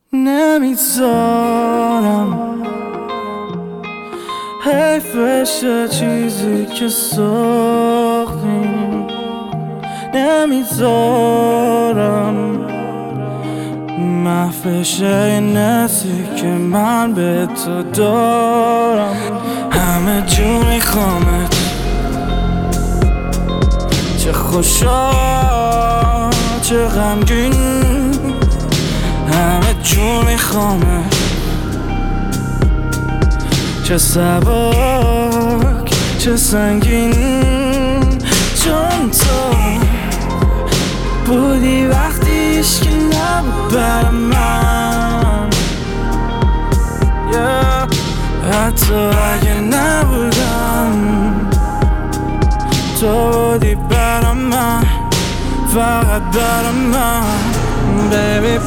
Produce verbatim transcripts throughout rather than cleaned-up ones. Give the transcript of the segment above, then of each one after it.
نمیذارم حیفشه چیزی که ساختیم، نمیذارم محفشه این نسی که من به تو دارم. همه جور میخوامت، چه خوشا چه غمگین، همه جور میخوامت، چه سبک چه سنگین، چون تو بودی وقتیش که نبود بر من، yeah. حتی اگه نبودم تو بودی برا من، فقط برا من baby.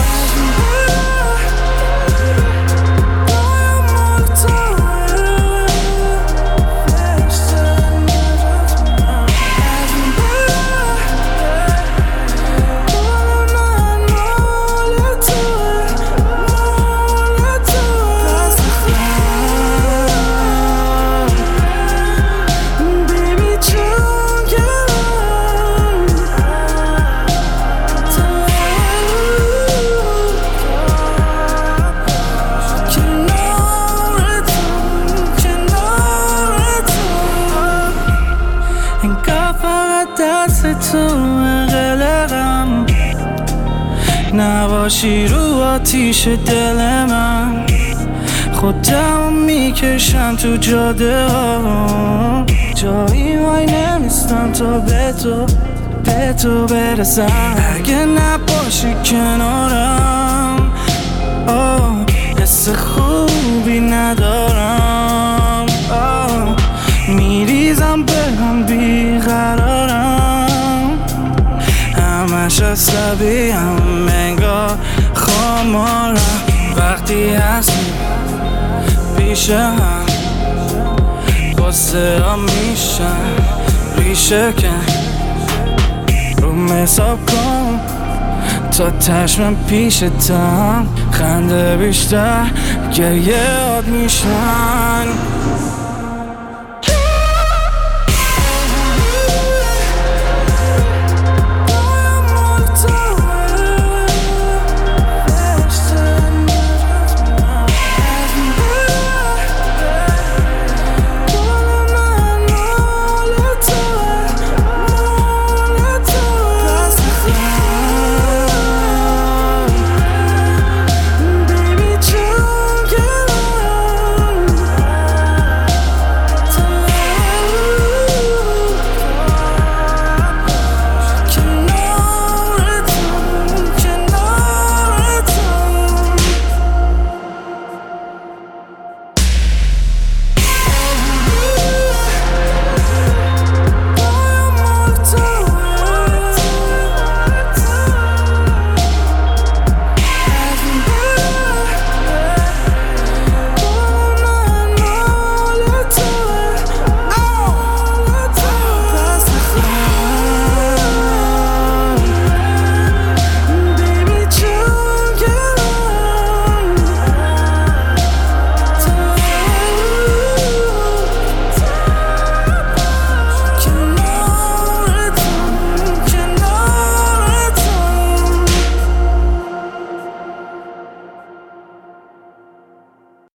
دست تو قلقم نباشی رو آتیش دل من، خودم میکشم تو جاده ها، جایی وای نمیستم تا به تو به تو برسم. اگه نباشی کنارم آه حس خوبی ندارم، آه میریزم به هم بیقرارم، همش عصبیم انگار خمارم، وقتی هستی پیش هم غصه ها میشن ریشه کن، روم حساب کن تا تشمم پیشتم، خنده بیشتر گریه یاد میشن.